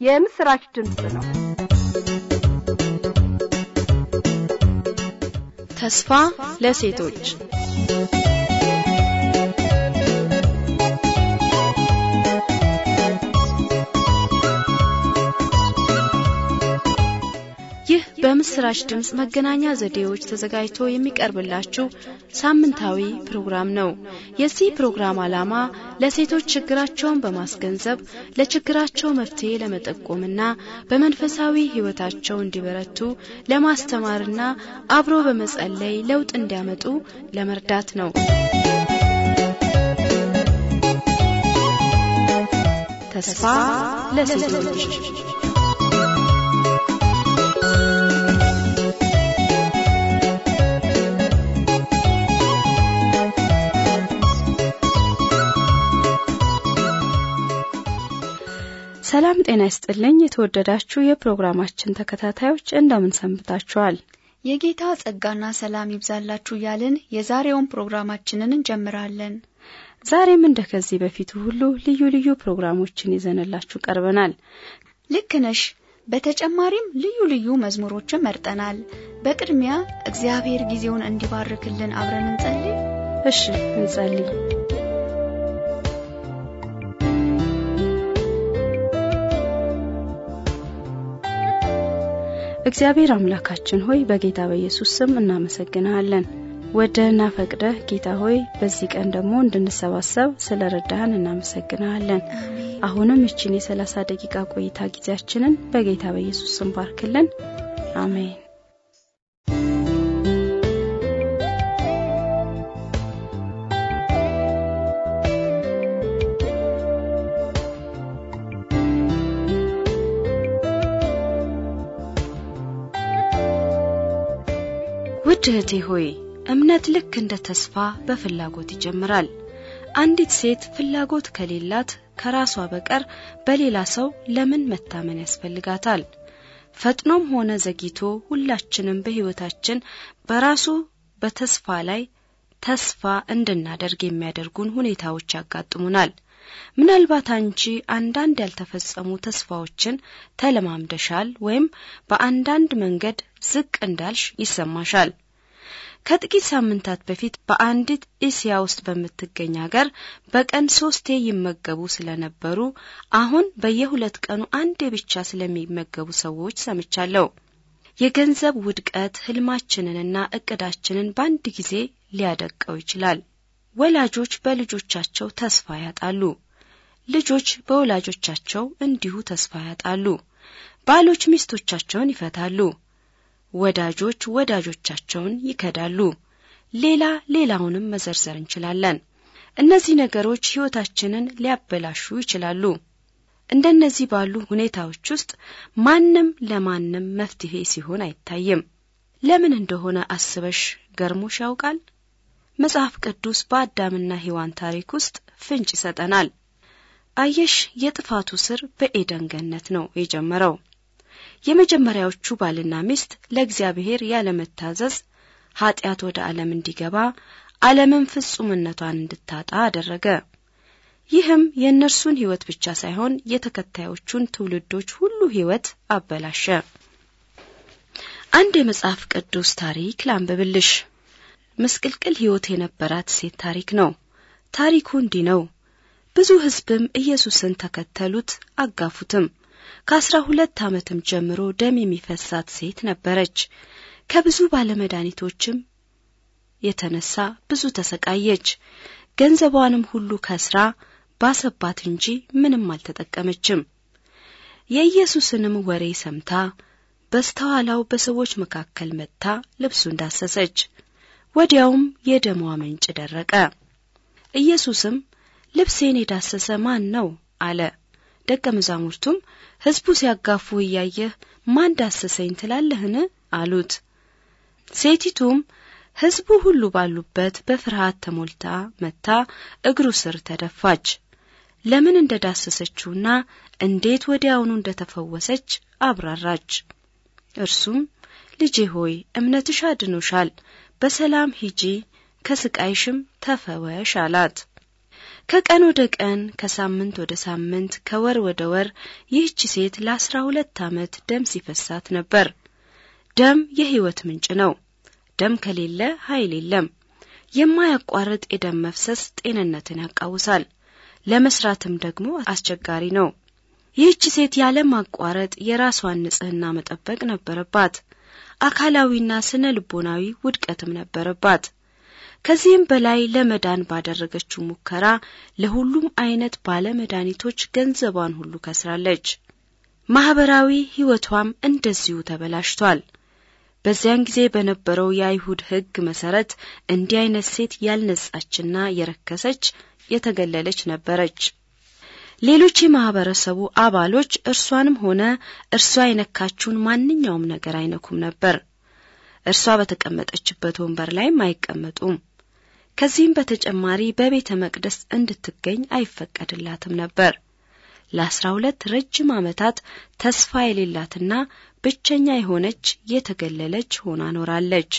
የምስራች ድምጽ ነው። ተስፋ ለሴቶች ይህ በምስራች ድምጽ መገናኛ ዘዴዎች ተዘጋጅቶ የሚቀርብላችሁ ሳምንታዊ ፕሮግራም ነው። የዚህ ፕሮግራም ዓላማ ለሴቶች ችግራቸውን በማስገንዘብ ለችግራቸው መፍትሄ ለመጠቆምና በመንፈሳዊ ሕይወታቸው እንዲበረቱ ለማስተማርና አብሮ በመጸለይ ለውጥ እንዲያመጡ ለመርዳት ነው። ተስፋ ለሴቶች ሰላም ጤና ይስጥልኝ። የተወደዳችሁ የፕሮግራማችን ተከታታዮች እንደምን ሰንብታችኋል? የጌታ ጸጋና ሰላም ይብዛላችሁ ያልን የዛሬውን ፕሮግራማችንን እንጀምራለን። ዛሬም እንደከዚህ በፊቱ ሁሉ ልዩ ልዩ ፕሮግራሞችን ይዘንላችሁ ቀርበናል። ልክ ነሽ። በተጨማሪም ልዩ ልዩ መዝሙሮችን መርጠናል። በቅድሚያ እግዚአብሔር ጊዜውን እንዲባርክልን አብረን እንጸልይ። እሺ እንጸልይ። እግዚአብሔር አምላካችን ሆይ በጌታ በኢየሱስ ስም እናመሰግናለን። ወደህና ፈቅደህ ጌታ ሆይ በዚህ ቀን ደግሞ እንድንሰባሰብ ስለረዳህን እናመሰግናለን። አሁንም እቺን የ30 ደቂቃ ቆይታ ጊዜያችንን በጌታ በኢየሱስ ስም ባርክልን። አሜን። ውድ እህቴ ሆይ እምነት ልክ እንደ ተስፋ በፍላጎት ይጀምራል። አንዲት ሴት ፍላጎት ከሌላት ከራሷ በቀር በሌላ ሰው ለምን መታመን ያስፈልጋታል? ፈጥኖም ሆነ ዘግይቶ ሁላችንም በሕይወታችን በራሱ በተስፋ ላይ ተስፋ እንድናደርግ የሚያደርጉን ሁኔታዎች ያጋጥሙናል። ምናልባት አንቺ አንዳንድ ያልተፈጸሙ ተስፋዎችን ተለማምደሻል ወይም በአንዳንድ መንገድ ዝቅ እንዳልሽ ይሰማሻል። ከጥቂት ሳምንታት በፊት በአንዲት እስያ ውስጥ በምትገኝ ሀገር በቀን 3 ይመገቡ ስለነበሩ አሁን በየ2 ቀኑ አንዴ ብቻ ስለሚመገቡ ሰዎች ሰምቻለሁ። የገንዘብ ውድቀት ህልማችንንና እቅዳችንን በአንድ ጊዜ ሊያደቀው ይችላል። ወላጆች በልጆቻቸው ተስፋ ያጣሉ። ልጆች በወላጆቻቸው እንዲሁ ተስፋ ያጣሉ። ባሎች ሚስቶቻቸውን ይፈታሉ። ወዳጆች ወዳጆቻቸውን ይከዳሉ። ሌላውንም መዘርዘር እንችላለን። እነዚህ ነገሮች ሕይወታችንን ሊያበላሹ ይችላሉ። እንደነዚህ ባሉ ሁኔታዎች ውስጥ ማንም ለማንም መፍትሄ ሲሆን አይታይም። ለምን እንደሆነ አስበሽ ገርሞሽ ያውቃል? መጽሐፍ ቅዱስ በአዳምና ሔዋን ታሪክ ውስጥ ፍንጭ ይሰጠናል። አየሽ፣ የጥፋቱ ስር በኤደን ገነት ነው የጀመረው። የመጀመሪያዎቹ ባልና ሚስት ለእግዚአብሔር ያለመታዘዝ ኃጢአት ወደ ዓለም እንዲገባ ዓለምን ፍጹምነቷን እንድታጣ አደረገ። ይህም የእነርሱን ሕይወት ብቻ ሳይሆን የተከታዮቹን ትውልዶች ሁሉ ሕይወት አበላሸ። አንድ የመጽሐፍ ቅዱስ ታሪክ ላንብብልሽ። መስቀልቅል ሕይወት የነበራት ሴት ታሪክ ነው። ታሪኩ እንዲህ ነው። ብዙ ሕዝብም ኢየሱስን ተከተሉት፣ አጋፉትም። ከ12 ዓመትም ጀምሮ ደም የሚፈሳት ሴት ነበረች። ከብዙ ባለመድኃኒቶችም የተነሳ ብዙ ተሰቃየች። ገንዘቧንም ሁሉ ከስራ ባሰባት እንጂ ምንም አልተጠቀመችም። የኢየሱስንም ወሬ ሰምታ በስተኋላው በሰዎች መካከል መጥታ ልብሱን ዳሰሰች። ወዲያውም የደሟ ምንጭ ደረቀ። ኢየሱስም ልብሴን የዳሰሰ ማን ነው አለ። ደቀ መዛሙርቱም ሕዝቡ ሲያጋፉ እያየህ ማን ዳሰሰኝ ትላለህን አሉት። ሴቲቱም ሕዝቡ ሁሉ ባሉበት በፍርሃት ተሞልታ መታ እግሩ ስር ተደፋች። ለምን እንደዳሰሰችውና እንዴት ወዲያውኑ እንደተፈወሰች አብራራች። እርሱም ልጄ ሆይ እምነትሽ አድኖሻል፣ በሰላም ሂጂ፣ ከስቃይሽም ተፈወሽ አላት። ከቀን ወደ ቀን፣ ከሳምንት ወደ ሳምንት፣ ከወር ወደ ወር ይህች ሴት ለ12 ዓመት ደም ሲፈሳት ነበር። ደም የሕይወት ምንጭ ነው። ደም ከሌለ ኃይል የለም። የማያቋርጥ የደም መፍሰስ ጤንነትን ያቃውሳል፣ ለመስራትም ደግሞ አስቸጋሪ ነው። ይህች ሴት ያለ ማቋረጥ የራሷን ንጽህና መጠበቅ ነበረባት። አካላዊና ስነ ልቦናዊ ውድቀትም ነበረባት። ከዚህም በላይ ለመዳን ባደረገችው ሙከራ ለሁሉም አይነት ባለመድኃኒቶች ገንዘቧን ሁሉ ከስራለች። ማህበራዊ ሕይወቷም እንደዚሁ ተበላሽቷል። በዚያን ጊዜ በነበረው የአይሁድ ሕግ መሰረት እንዲህ አይነት ሴት ያልነጻችና የረከሰች የተገለለች ነበረች። ሌሎች የማህበረሰቡ አባሎች እርሷንም ሆነ እርሷ የነካችውን ማንኛውም ነገር አይነኩም ነበር። እርሷ በተቀመጠችበት ወንበር ላይም አይቀመጡም። ከዚህም በተጨማሪ በቤተ መቅደስ እንድትገኝ አይፈቀድላትም ነበር። ለ12 ረጅም ዓመታት ተስፋ የሌላትና ብቸኛ የሆነች የተገለለች ሆና ኖራለች።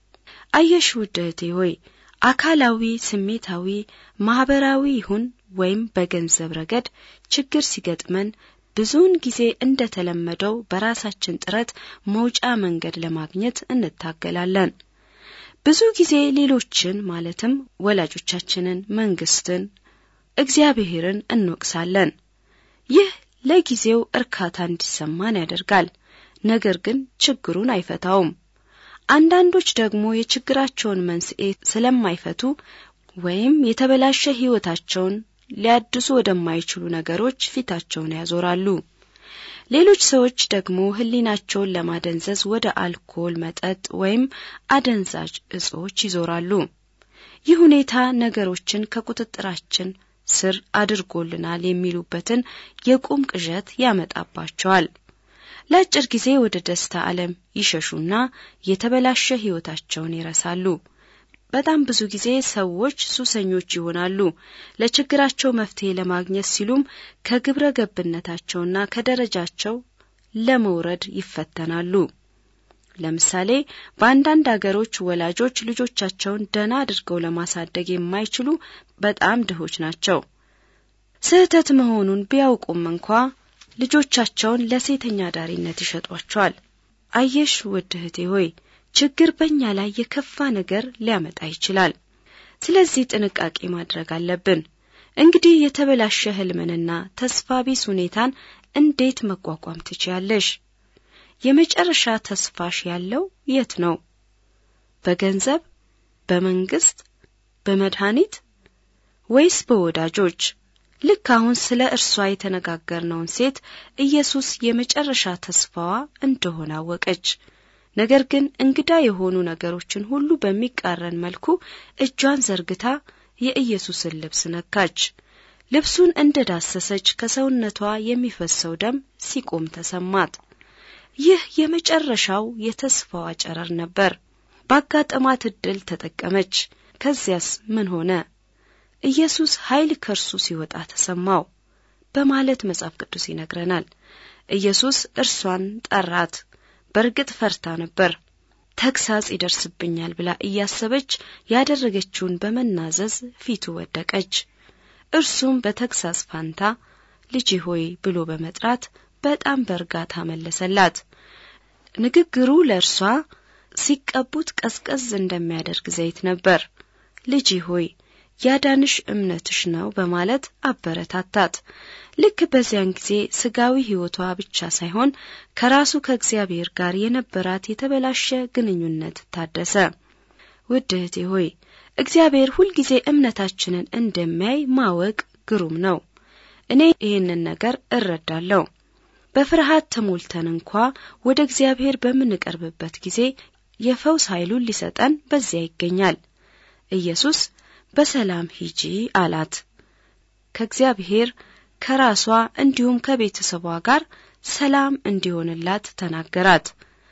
አየሽ ውድ እህቴ ሆይ፣ አካላዊ፣ ስሜታዊ፣ ማህበራዊ ይሁን ወይም በገንዘብ ረገድ ችግር ሲገጥመን ብዙውን ጊዜ እንደተለመደው በራሳችን ጥረት መውጫ መንገድ ለማግኘት እንታገላለን። ብዙ ጊዜ ሌሎችን ማለትም ወላጆቻችንን፣ መንግስትን፣ እግዚአብሔርን እንወቅሳለን። ይህ ለጊዜው እርካታ እንዲሰማን ያደርጋል፣ ነገር ግን ችግሩን አይፈታውም። አንዳንዶች ደግሞ የችግራቸውን መንስኤ ስለማይፈቱ ወይም የተበላሸ ሕይወታቸውን ሊያድሱ ወደማይችሉ ነገሮች ፊታቸውን ያዞራሉ። ሌሎች ሰዎች ደግሞ ሕሊናቸውን ለማደንዘዝ ወደ አልኮል፣ መጠጥ ወይም አደንዛዥ እጾች ይዞራሉ። ይህ ሁኔታ ነገሮችን ከቁጥጥራችን ስር አድርጎልናል የሚሉበትን የቁም ቅዠት ያመጣባቸዋል። ለአጭር ጊዜ ወደ ደስታ ዓለም ይሸሹና የተበላሸ ሕይወታቸውን ይረሳሉ። በጣም ብዙ ጊዜ ሰዎች ሱሰኞች ይሆናሉ። ለችግራቸው መፍትሄ ለማግኘት ሲሉም ከግብረ ገብነታቸውና ከደረጃቸው ለመውረድ ይፈተናሉ። ለምሳሌ በአንዳንድ አገሮች ወላጆች ልጆቻቸውን ደህና አድርገው ለማሳደግ የማይችሉ በጣም ድሆች ናቸው። ስህተት መሆኑን ቢያውቁም እንኳ ልጆቻቸውን ለሴተኛ ዳሪነት ይሸጧቸዋል። አየሽ ውድ እህቴ ሆይ፣ ችግር በእኛ ላይ የከፋ ነገር ሊያመጣ ይችላል። ስለዚህ ጥንቃቄ ማድረግ አለብን። እንግዲህ የተበላሸ ህልምንና ተስፋ ቢስ ሁኔታን እንዴት መቋቋም ትችያለሽ? የመጨረሻ ተስፋሽ ያለው የት ነው? በገንዘብ፣ በመንግስት፣ በመድኃኒት ወይስ በወዳጆች? ልክ አሁን ስለ እርሷ የተነጋገርነውን ሴት ኢየሱስ የመጨረሻ ተስፋዋ እንደሆነ አወቀች። ነገር ግን እንግዳ የሆኑ ነገሮችን ሁሉ በሚቃረን መልኩ እጇን ዘርግታ የኢየሱስን ልብስ ነካች። ልብሱን እንደዳሰሰች ከሰውነቷ የሚፈሰው ደም ሲቆም ተሰማት። ይህ የመጨረሻው የተስፋዋ ጨረር ነበር። ባጋጠማት ዕድል ተጠቀመች። ከዚያስ ምን ሆነ? ኢየሱስ ኃይል ከርሱ ሲወጣ ተሰማው በማለት መጽሐፍ ቅዱስ ይነግረናል። ኢየሱስ እርሷን ጠራት። በርግጥ ፈርታ ነበር። ተግሳጽ ይደርስብኛል ብላ እያሰበች ያደረገችውን በመናዘዝ ፊቱ ወደቀች። እርሱም በተግሳጽ ፋንታ ልጄ ሆይ ብሎ በመጥራት በጣም በእርጋታ መለሰላት። ንግግሩ ለእርሷ ሲቀቡት ቀዝቀዝ እንደሚያደርግ ዘይት ነበር። ልጄ ሆይ ያዳንሽ እምነትሽ ነው በማለት አበረታታት። ልክ በዚያን ጊዜ ስጋዊ ሕይወቷ ብቻ ሳይሆን ከራሱ ከእግዚአብሔር ጋር የነበራት የተበላሸ ግንኙነት ታደሰ። ውድ እህቴ ሆይ እግዚአብሔር ሁልጊዜ እምነታችንን እንደሚያይ ማወቅ ግሩም ነው። እኔ ይህንን ነገር እረዳለሁ። በፍርሃት ተሞልተን እንኳ ወደ እግዚአብሔር በምንቀርብበት ጊዜ የፈውስ ኃይሉን ሊሰጠን በዚያ ይገኛል። ኢየሱስ በሰላም ሂጂ አላት። ከእግዚአብሔር ከራሷ እንዲሁም ከቤተሰቧ ጋር ሰላም እንዲሆንላት ተናገራት።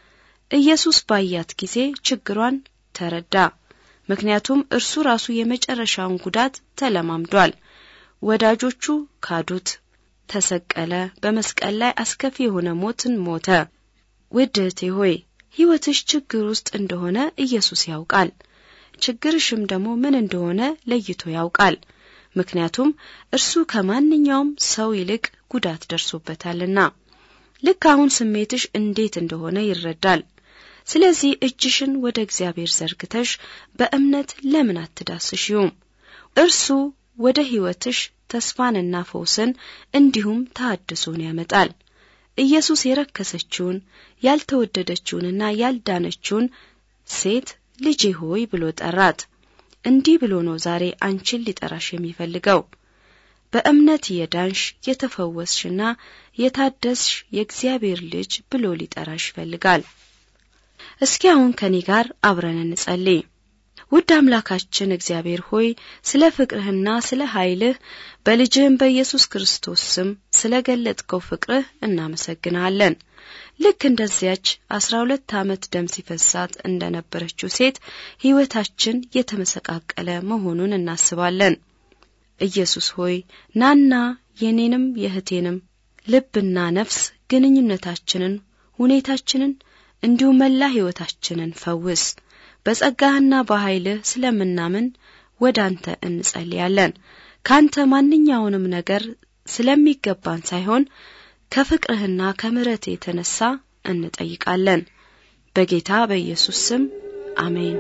ኢየሱስ ባያት ጊዜ ችግሯን ተረዳ። ምክንያቱም እርሱ ራሱ የመጨረሻውን ጉዳት ተለማምዷል። ወዳጆቹ ካዱት፣ ተሰቀለ፣ በመስቀል ላይ አስከፊ የሆነ ሞትን ሞተ። ውድ እህቴ ሆይ ሕይወትሽ ችግር ውስጥ እንደሆነ ኢየሱስ ያውቃል። ችግርሽም ደግሞ ምን እንደሆነ ለይቶ ያውቃል። ምክንያቱም እርሱ ከማንኛውም ሰው ይልቅ ጉዳት ደርሶበታልና። ልክ አሁን ስሜትሽ እንዴት እንደሆነ ይረዳል። ስለዚህ እጅሽን ወደ እግዚአብሔር ዘርግተሽ በእምነት ለምን አትዳስሺውም? እርሱ ወደ ሕይወትሽ ተስፋንና ፈውስን እንዲሁም ተሐድሶን ያመጣል። ኢየሱስ የረከሰችውን ያልተወደደችውንና ያልዳነችውን ሴት ልጄ ሆይ ብሎ ጠራት። እንዲህ ብሎ ነው ዛሬ አንቺን ሊጠራሽ የሚፈልገው። በእምነት የዳንሽ የተፈወስሽና የታደስሽ የእግዚአብሔር ልጅ ብሎ ሊጠራሽ ይፈልጋል። እስኪ አሁን ከኔ ጋር አብረን እንጸልይ። ውድ አምላካችን እግዚአብሔር ሆይ ስለ ፍቅርህና ስለ ኃይልህ በልጅህም በኢየሱስ ክርስቶስ ስም ስለገለጥከው ፍቅርህ እናመሰግናለን። ልክ እንደዚያች 12 ዓመት ደም ሲፈሳት እንደነበረችው ሴት ሕይወታችን የተመሰቃቀለ መሆኑን እናስባለን። ኢየሱስ ሆይ ናና የኔንም የእህቴንም ልብና ነፍስ ግንኙነታችንን፣ ሁኔታችንን እንዲሁም መላ ሕይወታችንን ፈውስ። በጸጋህና በኃይልህ ስለምናምን ወዳንተ እንጸልያለን። ካንተ ማንኛውንም ነገር ስለሚገባን ሳይሆን ከፍቅርህና ከምሕረትህ የተነሳ እንጠይቃለን። በጌታ በኢየሱስ ስም አሜን።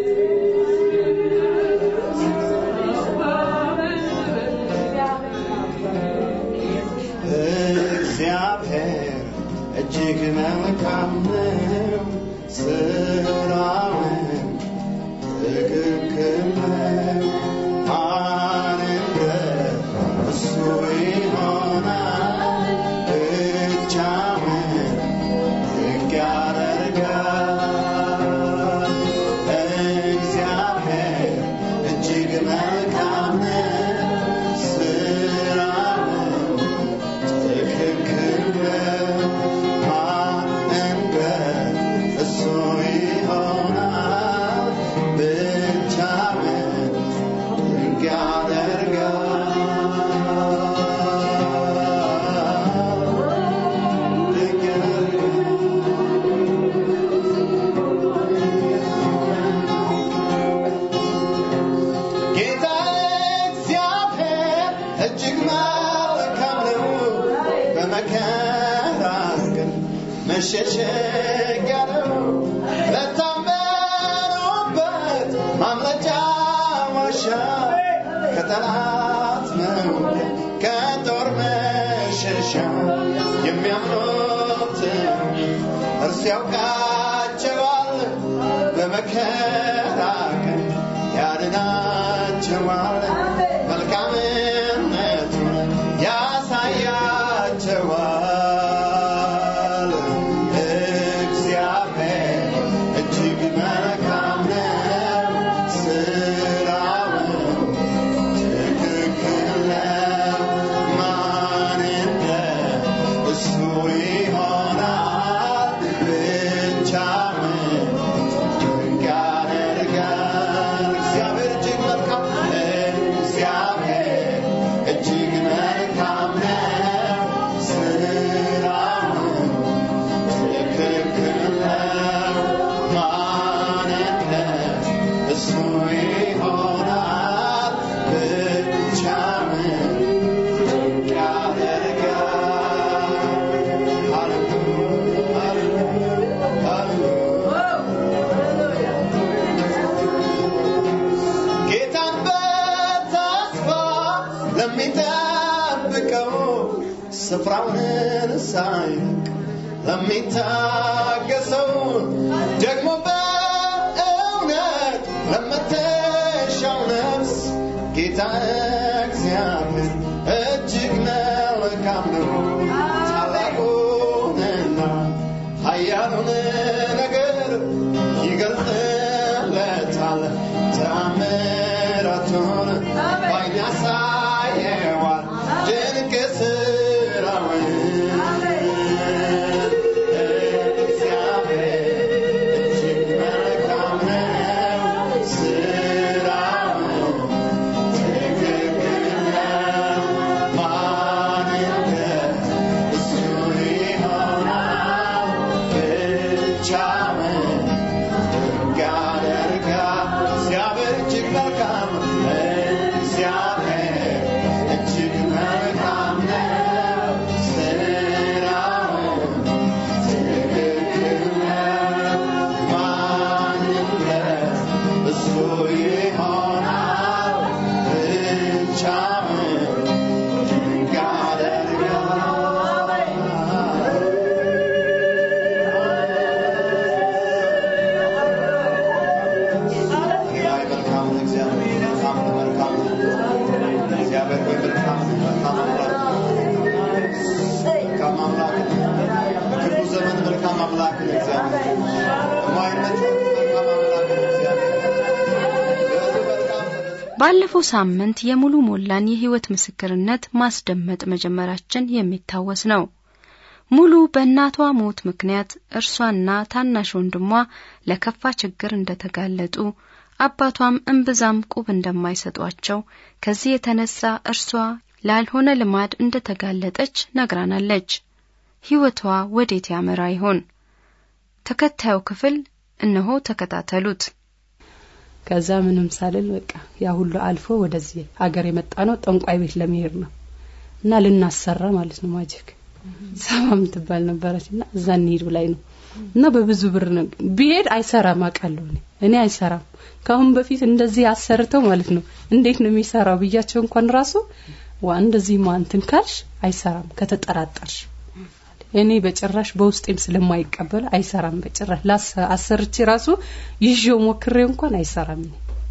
እግዚአብሔር እጅግ መልካም ነው፣ ስራውን ትክክል ነው። ማን እንደ እሱ ይሆናል? ብቻውን ድንቅ ያደርጋል። እግዚአብሔር እጅግ መልካም ነው፣ ስራውን ትክክል ነው። ማን እንደ እሱ ይሆናል? ብቻውን ድንቅ ያደርጋል። ድንቅ ያደርጋል። ጌታ እግዚአብሔር እጅግ መልካም ነው፣ በመከራ ቀን መሸሸጊያ ነው። ለታመኑበት ማምለጫ ዋሻ፣ ከጠላት መውደድ ከጦር መሸሻ። የሚያምኑትን እርሱ ያውቃቸዋል፣ በመከራ ቀን ያድናቸዋል። መልካምነቱን ያሳያቸዋል። እግዚአብሔር እጅግ መልካም ነው፣ ስራውን ትክክል ነው። ማን እንደ እሱ ይሆናል? ብቻውን ድንቅ ያደርጋል። እግዚአብሔር እጅግ መልካም እግዚአብሔር እጅግ መልካም ነው፣ ስራውን ትክክል ነው። ማን እንደ እሱ ይሆናል? ብቻውን ድንቅ ያደርጋል። ሃሌሉያ ሃሌሉያ ጌታን በተስፋ ለሚጠብቀው ስፍራውን ሳይለቅ ለሚታገሰው ደግሞ በእውነት ለምትሻው ነፍስ ጌታ እግዚአብሔር እጅግ መልካም ነው። ታላቁንና ኃያሉን ነገር ይገልጽለታል። ተአምራቱን በዓይኑ ያሳየዋል፣ ድንቅ ስራውን። እግዚአብሔር እጅግ መልካም ነው፣ ስራውን ትክክል ነው። ማን እንደ እሱ ይሆናል? ብቻውን ድንቅ ያደርጋል። እግዚአብሔር እጅግ መልካም፣ እግዚአብሔር ባለፈው ሳምንት የሙሉ ሞላን የህይወት ምስክርነት ማስደመጥ መጀመራችን የሚታወስ ነው። ሙሉ በእናቷ ሞት ምክንያት እርሷና ታናሽ ወንድሟ ለከፋ ችግር እንደተጋለጡ አባቷም እንብዛም ቁብ እንደማይሰጧቸው ከዚህ የተነሳ እርሷ ላልሆነ ልማድ እንደተጋለጠች ነግራናለች። ህይወቷ ወዴት ያመራ ይሆን? ተከታዩ ክፍል እነሆ ተከታተሉት። ከዛ ምንም ሳልል በቃ ያ ሁሉ አልፎ ወደዚህ አገር የመጣ ነው ጠንቋይ ቤት ለመሄድ ነው እና ልናሰራ ማለት ነው ማጂክ ሰማም ትባል ነበርና እዛ እንሂድ ብላይ ነው እና በብዙ ብር ነው ቢሄድ አይሰራም አቃለው እኔ አይሰራም ካሁን በፊት እንደዚህ አሰርተው ማለት ነው እንዴት ነው የሚሰራው ብያቸው እንኳን ራሱ እንደዚህ ማንተን ካልሽ አይሰራም ከተጠራጠርሽ እኔ በጭራሽ በውስጤም ስለማይቀበል አይሰራም በጭራሽ አሰርቺ ራሱ ይዤው ሞክሬው እንኳን አይሰራም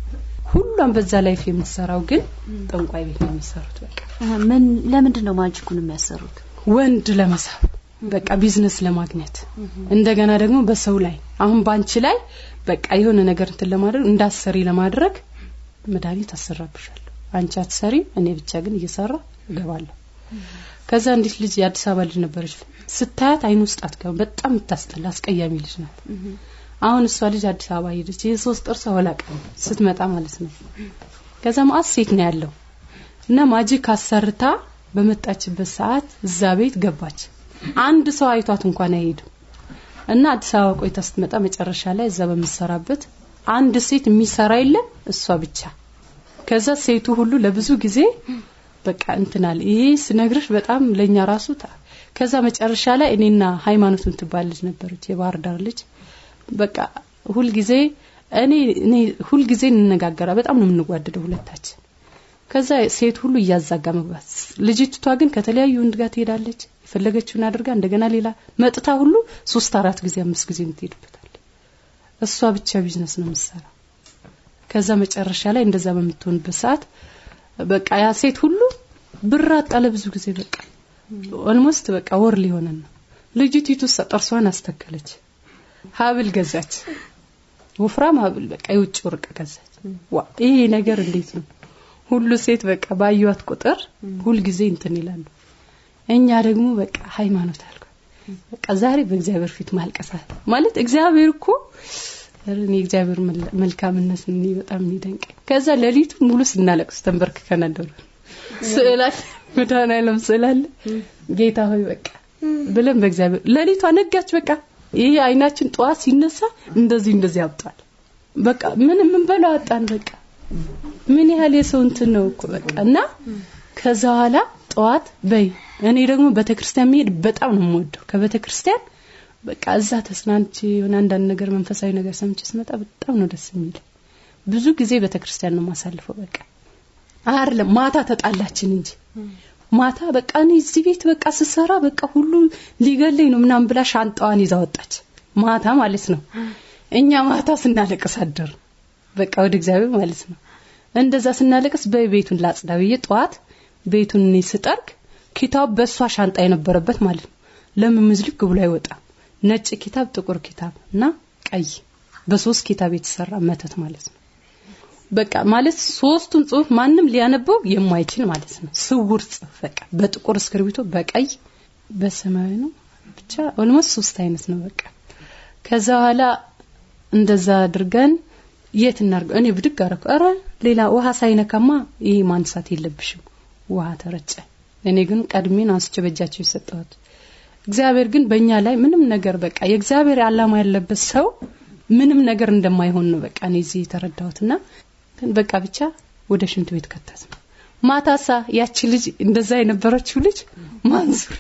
ሁሉም በዛ ላይ የሚሰራው ግን ጠንቋይ ቤት ነው የሚሰሩት በቃ ምን ለምንድን ነው ማጂኩን የሚያሰሩት ወንድ ለመሳብ በቃ ቢዝነስ ለማግኘት እንደገና ደግሞ በሰው ላይ አሁን ባንቺ ላይ በቃ የሆነ ነገር እንትን ለማድረግ እንዳሰሪ ለማድረግ መድኃኒት አሰራብሻለሁ አንቺ አትሰሪ እኔ ብቻ ግን እየሰራ እገባለሁ ከዛ እንዲህ ልጅ የአዲስ አበባ ልጅ ነበረች ስታያት አይኑ ውስጥ አትገባ በጣም ታስጠላ አስቀያሚ ልጅ ናት አሁን እሷ ልጅ አዲስ አበባ ሄደች የሶስት ጥርሷ ወላቀ ስትመጣ ማለት ነው ከዛ ማአሴት ነው ያለው እና ማጂክ አሰርታ በመጣችበት ሰዓት እዛ ቤት ገባች አንድ ሰው አይቷት እንኳን አይሄዱ እና አዲስ አበባ ቆይታ ስትመጣ መጨረሻ ላይ እዛ በመሰራበት አንድ ሴት የሚሰራ የለም እሷ ብቻ ከዛ ሴቱ ሁሉ ለብዙ ጊዜ በቃ እንትናል ይሄ ስነግርሽ በጣም ለኛ ራሱ ከዛ መጨረሻ ላይ እኔና ሃይማኖቱን ትባልልሽ ነበረች የባህር ዳር ልጅ በቃ ሁሉ ጊዜ እኔ ሁሉ ጊዜ እንነጋገራ በጣም ነው የምንጓደደው ሁለታችን ከዛ ሴት ሁሉ ያዛጋ መግባት ልጅቷ ግን ከተለያዩ ወንድ ጋር ትሄዳለች ፈለገችውን አድርጋ እንደገና ሌላ መጥታ ሁሉ 3-4 ጊዜ 5 ጊዜ እንትሄድበታል እሷ ብቻ ቢዝነስ ነው የምትሰራ ከዛ መጨረሻ ላይ እንደዛ በመትሆንበት ሰዓት በቃ ያ ሴት ሁሉ ብር አጣለ ብዙ ጊዜ በቃ ኦልሞስት በቃ ወር ሊሆነን ነው ልጅቲቱ ጥርሷን አስተከለች ሀብል ገዛች ወፍራም ሀብል በቃ የውጭ ወርቅ ገዛች ይሄ ነገር እንዴት ነው ሁሉ ሴት በቃ ባዩት ቁጥር ሁሉ ጊዜ እንትን ይላሉ እኛ ደግሞ በቃ ሃይማኖት አልኩ በቃ ዛሬ በእግዚአብሔር ፊት ማልቀሳ ማለት እግዚአብሔር እኮ እኔ እግዚአብሔር መልካምነት ነው በጣም ይደንቅ ከዛ ለሊቱ ሙሉ ስናለቅስ ተንበርክከን አደረ ስዕላት መዳና ያለም ስዕላል ጌታ ሆይ በቃ ብለን በእግዚአብሔር ለሊቱ አነጋች በቃ ይሄ አይናችን ጧት ሲነሳ እንደዚህ ያወጣል በቃ ምን በለው አጣን በቃ ምን ያህል የሰው እንትን ነው እኮ በቃና ከዛ ኋላ ጧት በይ እኔ ደግሞ በተክርስቲያን መሄድ በጣም ነው የምወደው ከበተክርስቲያን በቃ እዛ ተስናንቺ የሆነ አንዳንድ ነገር መንፈሳዊ ነገር ሰምቼ ስመጣ በጣም ነው ደስ የሚል ብዙ ጊዜ በተክርስቲያን ነው ማሳልፈው በቃ አይደለም ማታ ተጣላችን እንጂ ማታ በቃ እኔ እዚህ ቤት በቃ ስሰራ በቃ ሁሉ ሊገለኝ ነው ምናም ብላ ሻንጣዋን ይዛ ወጣች ማታ ማለት ነው እኛ ማታ ስናለቅስ አደር በቃ ወደ እግዚአብሔር ማለት ነው እንደዛ ስናለቅስ በቤቱን ላጽዳውዬ ጧት ቤቱን እኔ ስጠርግ ኪታብ በሷ ሻንጣ የነበረበት ማለት ነው ለምን ምዝልክ ብሎ አይወጣ ነጭ ኪታብ ጥቁር ኪታብ እና ቀይ በሶስት ኪታብ የተሰራ መተት ማለት ነው በቃ ማለት ሶስቱን ጽሁፍ ማንንም ሊያነበው የማይችል ማለት ነው ስውር ጽሁፍ በቃ በጥቁር እስክሪብቶ በቀይ በሰማያዊ ነው ብቻ ኦልሞስት ሶስት አይነት ነው በቃ ከዛ ኋላ እንደዛ አድርገን የት እናርገው እኔ ብድግ አረኩ አረ ሌላ ውሃ ሳይነካማ ይሄ ማንሳት የለብሽም ውሃ ተረጨ እኔ ግን ቀድሜን አንስቼ በእጃቸው ይሰጣት እግዚአብሔር ግን በእኛ ላይ ምንም ነገር በቃ የእግዚአብሔር ዓላማ ያለበት ሰው ምንም ነገር እንደማይሆን ነው በቃ እኔ እዚህ ተረዳሁትና በቃ ብቻ ወደ ሽንት ቤት ከተት ማታሳ ያቺ ልጅ እንደዛ የነበረችው ልጅ ማንሱር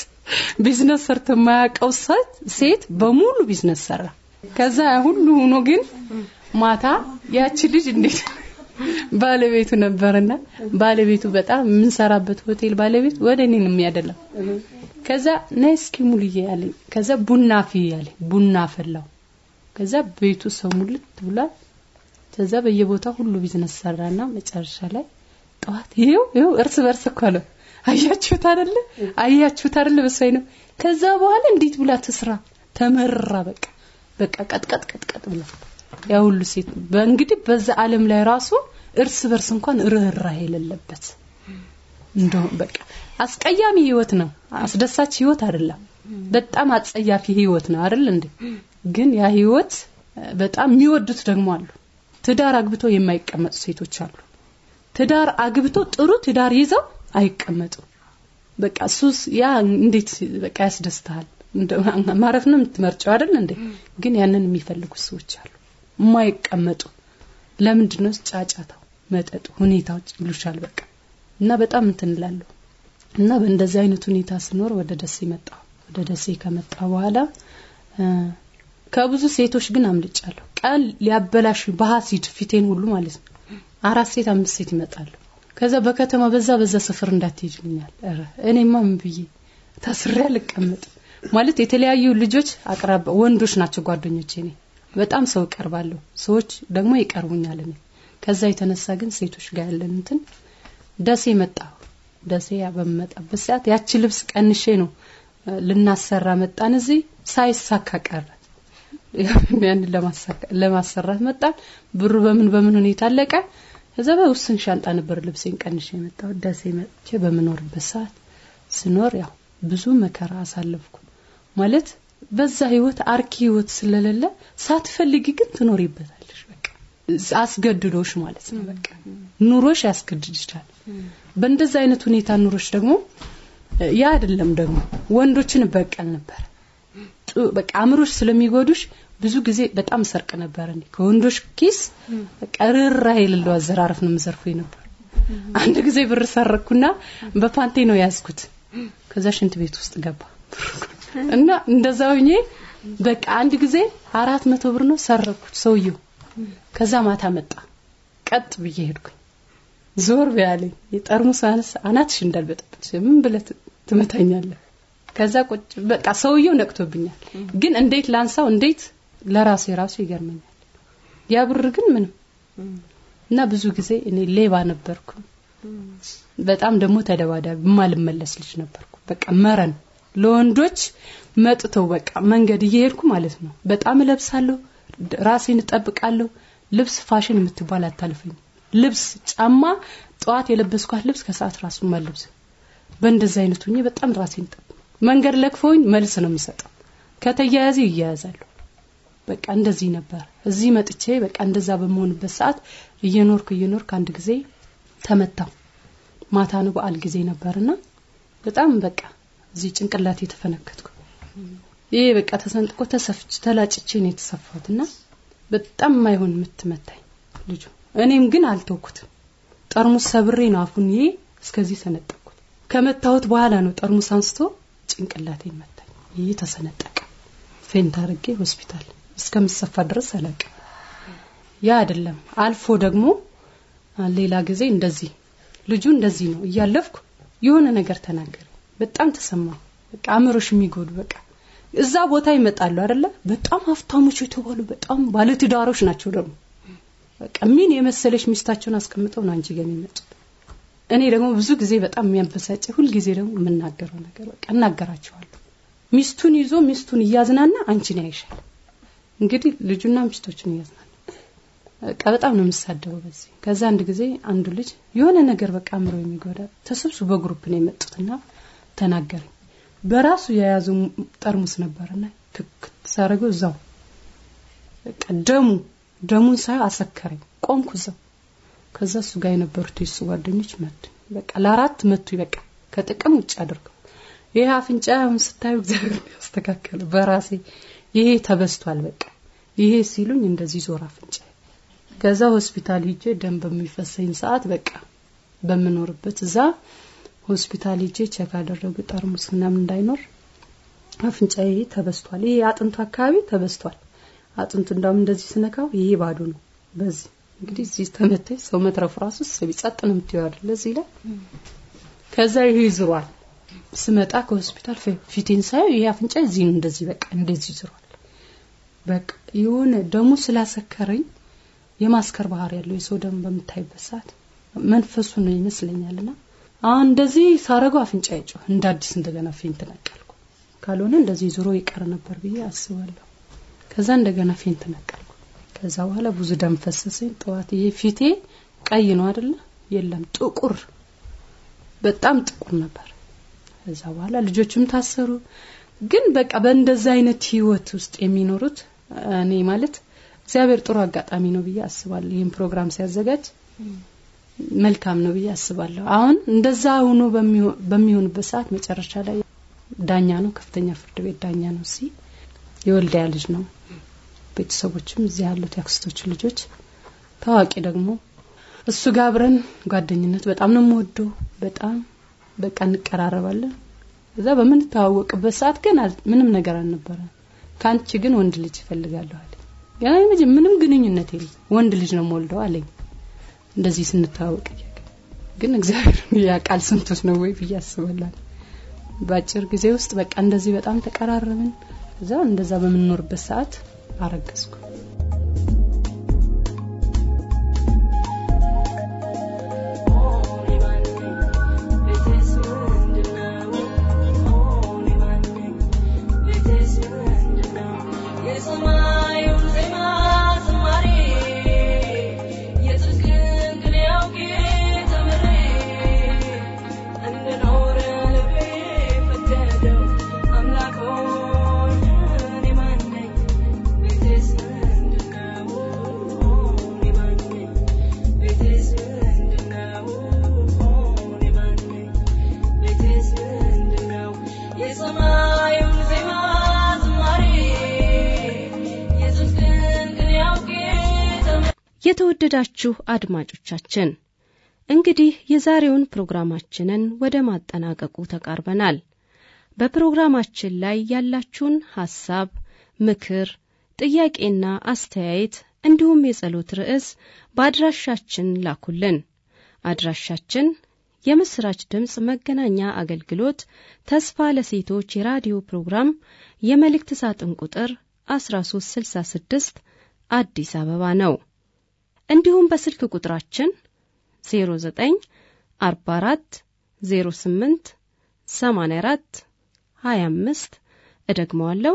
ቢዝነስ ሰርተ ማያቀው ሴት በሙሉ ቢዝነስ ሰራ ከዛ ሁሉ ሆኖ ግን ማታ ያቺ ልጅ እንዴት ባለቤቱ ነበርና ባለቤቱ በጣም ምን ሰራበት ሆቴል ባለቤት ወደኔ ነው የሚያደላ ከዛ ነስኪ ሙልዬ ያለኝ ከዛ ቡና ፊ ያለኝ ቡና ፈላው ከዛ ቤቱ ሰው ሙልት ብሏል ከዛ በየቦታው ሁሉ ቢዝነስ ሰራና መጨረሻ ላይ ጧት ይሄው እርስ በርስ እኮ ነው አያችሁት አይደለ በሰይ ነው ከዛ በኋላ እንዴት ብላ ተስራ ተመረራ በቃ ቀጥቀጥ ብላ ያ ሁሉ ሴት በእንግዲህ በዛ ዓለም ላይ ራሱ እርስ በርስ እንኳን ርህራሄ የሌለበት እንደው በቃ አስቀያሚ ህይወት ነው። አስደሳች ህይወት አይደለም። በጣም አጸያፊ ህይወት ነው አይደል እንዴ? ግን ያ ህይወት በጣም የሚወዱት ደግሞ አሉ። ትዳር አግብቶ የማይቀመጡ ሴቶች አሉ። ትዳር አግብቶ ጥሩ ትዳር ይዘው አይቀመጡ። በቃ ሱስ ያ እንዴት በቃ ያስደስታል። ማረፍ ነው የምትመርጨው አይደል እንዴ? ግን ያንን የሚፈልጉ ሰዎች አሉ የማይቀመጡ። ለምንድነው? ጫጫታው፣ መጠጡ፣ ሁኔታዎች ይሉሻል በቃ። እና በጣም እንትንላለሁ እና በእንደዚህ አይነት ሁኔታ ስኖር ወደ ደሴ መጣሁ። ወደ ደሴ ከመጣ በኋላ ከብዙ ሴቶች ግን አምልጫለሁ። ቃል ሊያበላሽ በሐሲድ ፊቴን ሁሉ ማለት ነው 4 ሴት 5 ሴት ይመጣሉ። ከዛ በከተማ በዛ ሰፈር እንዳትሄጂልኛል። እኔማ ምን ብዬ ታስሬ አልቀመጥ ማለት የተለያዩ ልጆች አቅራብ ወንዶች ናቸው ጓደኞቼ። እኔ በጣም ሰው ቀርባለሁ፣ ሰዎች ደግሞ ይቀርቡኛል። እኔ ከዛ የተነሳ ግን ሴቶች ጋር ያለን እንትን ደሴ መጣሁ። ደሴ በመጣበት ሰዓት ያቺ ልብስ ቀንሼ ነው ልናሰራ መጣን። እዚህ ሳይሳካ ቀረ። ያን ለማሰራት መጣን። ብሩ በምን ሁኔታ አለቀ። ከዛ በውስን ሻንጣ ነበር ልብሴን ቀንሼ መጣሁ። ደሴ መጥቼ በመኖርበት ሰዓት ስኖር ያው ብዙ መከራ አሳለፍኩ። ማለት በዛ ህይወት አርኪ ህይወት ስለሌለ ሳትፈልጊ ግን ትኖሪበታለሽ። በቃ አስገድዶሽ ማለት ነው። በቃ ኑሮሽ ያስገድድሻል። በእንደዛ አይነት ሁኔታ ኑሮሽ ደግሞ ያ አይደለም ደግሞ ወንዶችን በቀል ነበር። በቃ አምሮሽ ስለሚጎዱሽ ብዙ ጊዜ በጣም ሰርቅ ነበር። እኔ ከወንዶች ኪስ በቃ ርህራሄ የሌለው አዘራረፍ ነው የምዘርፈው ነበር። አንድ ጊዜ ብር ሰረኩና በፓንቴ ነው ያዝኩት። ከዛ ሽንት ቤት ውስጥ ገባ እና እንደዛውኝ በቃ አንድ ጊዜ 400 ብር ነው ሰረኩት ሰውየው። ከዛ ማታ መጣ። ቀጥ ብዬ ሄድኩኝ። ዞር ቢያለኝ የጠርሙስ አናትሽ እንዳልበጠበጥ ምን ብለህ ትመታኛለህ? ከዛ ቁጭ በቃ ሰውየው ነቅቶብኛል። ግን እንዴት ላንሳው እንዴት ለራሴ ራሱ ይገርመኛል። ያ ብር ግን ምንም እና ብዙ ጊዜ እኔ ሌባ ነበርኩ። በጣም ደግሞ ተደባዳቢ ማልመለስ ልጅ ነበርኩ። በቃ መረን ለወንዶች መጥተው በቃ መንገድ እየሄድኩ ማለት ነው በጣም ለብሳለሁ፣ ራሴን እጠብቃለሁ። ልብስ ፋሽን የምትባል አታልፈኝ። ልብስ ጫማ ጧት የለበስኳት ልብስ ከሰዓት ራሱ ማልብስ። በእንደዛ አይነት ሆኜ በጣም ራሴን ጠብቅ። መንገድ ለክፎኝ መልስ ነው የሚሰጠው። ከተያያዘ ይያያዛሉ። በቃ እንደዚህ ነበር። እዚህ መጥቼ በቃ እንደዛ በመሆንበት ሰዓት እየኖርኩ አንድ ጊዜ ተመታው። ማታ ነው በዓል ጊዜ ነበርና በጣም በቃ እዚህ ጭንቅላቴ ተፈነከትኩ። ይሄ በቃ ተሰንጥቆ ተሰፍጭ ተላጭቼ ነው የተሰፋሁትና በጣም ማይሆን ምትመታኝ ልጅ። እኔም ግን አልተውኩትም። ጠርሙስ ሰብሬ ነው አፉን ይሄ እስከዚህ ሰነጠቅኩት። ከመታሁት በኋላ ነው ጠርሙስ አንስቶ ጭንቅላቴን መታኝ። ይሄ ተሰነጠቀ። ፌንት አድርጌ ሆስፒታል እስከምሰፋ ድረስ አለቀ። ያ አይደለም አልፎ ደግሞ ሌላ ጊዜ እንደዚህ ልጁ እንደዚህ ነው እያለፍኩ የሆነ ነገር ተናገረ። በጣም ተሰማው። በቃ አምሮሽ የሚጎዱ በቃ እዛ ቦታ ይመጣሉ አይደለ? በጣም ሀብታሞች የተባሉ በጣም ባለ ትዳሮች ናቸው ደግሞ በቃ ምን የመሰለሽ ሚስታቸውን አስቀምጠው ነው አንቺ ጋር የሚመጡት። እኔ ደግሞ ብዙ ጊዜ በጣም የሚያበሳጭ ሁሉ ጊዜ ደግሞ የምናገረው ነገር በቃ እናገራቸዋለሁ። ሚስቱን ይዞ ሚስቱን እያዝናና አንቺን ያይሻል። እንግዲህ ልጁና ሚስቶችን እያዝናና በቃ በጣም ነው የምሳደበው በዚህ። ከዛ አንድ ጊዜ አንዱ ልጅ የሆነ ነገር በቃ አምሮ የሚጎዳ ተሰብስቦ በግሩፕ ነው የመጡትና ተናገረኝ። በራሱ የያዙ ጠርሙስ ነበርና ተሳረገው እዛው በቃ ደሙን ሳይ አሰከረኝ። ቆምኩ እዛው። ከዛ እሱ ጋር የነበሩት የሱ ጓደኞች መጡ። በቃ ለአራት መጡ። በቃ ከጥቅም ውጭ አድርገው ይሄ አፍንጫውን ስታዩ እግዚአብሔር ያስተካከለ በራሴ ይሄ ተበስቷል በቃ ይሄ ሲሉኝ እንደዚህ ዞር አፍንጫ። ከዛ ሆስፒታል ሄጄ ደም በሚፈሰኝ ሰዓት በቃ በመኖርበት እዛ ሆስፒታል ሄጄ ቼክ አደረጉ። ጠርሙስ ምናምን እንዳይኖር አፍንጫዬ ተበስቷል። ይሄ አጥንቱ አካባቢ ተበስቷል። አጥንቱ እንዳውም እንደዚህ ስነካው ይሄ ባዶ ነው። በዚህ እንግዲህ እዚህ ተመተይ ሰው መትረፍ ራሱ ሰቢጻጥ ነው የምትይው አይደል? እዚህ ላይ ከዛ ይሄ ይዝሯል። ስመጣ ከሆስፒታል ፊቴን ሳይ ይሄ አፍንጫ እዚህ ነው እንደዚህ በቃ እንደዚህ ይዝሯል። በቃ የሆነ ደሙ ስላሰከረኝ የማስከር ባህር ያለው የሰው ደም በመታይበት ሰዓት መንፈሱ ነው ይመስለኛልና አሁን እንደዚህ ሳረገው አፍንጫ ይጮህ እንደ አዲስ እንደገና ፌንት ነቀልኩ። ካልሆነ እንደዚህ ዙሮ ይቀር ነበር ብዬ አስባለሁ። ከዛ እንደገና ፌንት ነቀልኩ። ከዛ በኋላ ብዙ ደም ፈሰሰኝ። ጠዋት ይሄ ፊቴ ቀይ ነው አይደል የለም ጥቁር በጣም ጥቁር ነበር ከዛ በኋላ ልጆችም ታሰሩ ግን በቃ በእንደዛ አይነት ህይወት ውስጥ የሚኖሩት እኔ ማለት እግዚአብሔር ጥሩ አጋጣሚ ነው ብዬ አስባለሁ ይሄን ፕሮግራም ሲያዘጋጅ መልካም ነው ብዬ አስባለሁ አሁን እንደዛ ሆኖ በሚሆንበት ሰዓት መጨረሻ ላይ ዳኛ ነው ከፍተኛ ፍርድ ቤት ዳኛ ነው የወልዲያ ልጅ ነው ቤተሰቦችም እዚህ ያሉት ያክስቶች ልጆች ታዋቂ ደግሞ እሱ ጋር አብረን ጓደኝነት በጣም ነው የምወደው በጣም በቃ እንቀራረባለን እዛ በምን ታወቅበት ሰዓት ግን ምንም ነገር አልነበረ ካንቺ ግን ወንድ ልጅ ይፈልጋለሁ አለ ያኔ ምንም ግንኙነት የለም ወንድ ልጅ ነው የምወልደው አለኝ እንደዚህ ስንታወቅ ግን እግዚአብሔር ያቃል ስንቶስ ነው ወይ ብያስባለሁ ባጭር ጊዜ ውስጥ በቃ እንደዚህ በጣም ተቀራረብን እዛ እንደዛ በመኖርበት ሰዓት አረገዝኩ የተወደዳችሁ አድማጮቻችን እንግዲህ የዛሬውን ፕሮግራማችንን ወደ ማጠናቀቁ ተቃርበናል በፕሮግራማችን ላይ ያላችሁን ሐሳብ ምክር ጥያቄና አስተያየት እንዲሁም የጸሎት ርዕስ በአድራሻችን ላኩልን አድራሻችን የምስራች ድምጽ መገናኛ አገልግሎት ተስፋ ለሴቶች የራዲዮ ፕሮግራም የመልእክት ሳጥን ቁጥር 1366 አዲስ አበባ ነው እንዲሁም በስልክ ቁጥራችን 0944 08 84 25 እደግመዋለሁ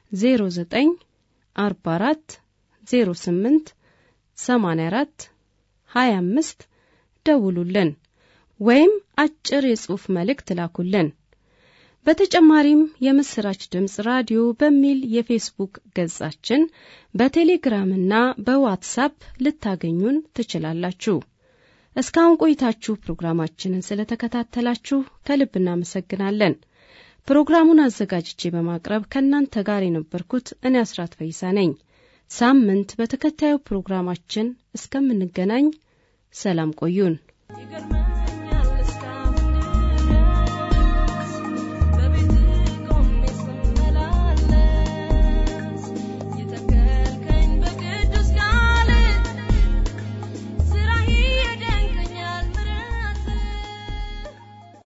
0944 08 84 25 ደውሉልን ወይም አጭር የጽሑፍ መልእክት ላኩልን በተጨማሪም የምስራች ድምጽ ራዲዮ በሚል የፌስቡክ ገጻችን በቴሌግራምና በዋትስአፕ ልታገኙን ትችላላችሁ እስካሁን ቆይታችሁ ፕሮግራማችንን ስለተከታተላችሁ ከልብ እናመሰግናለን ፕሮግራሙን አዘጋጅቼ በማቅረብ ከናንተ ጋር የነበርኩት እኔ አስራት ፈይሳ ነኝ ሳምንት በተከታዩ ፕሮግራማችን እስከምንገናኝ ሰላም ቆዩን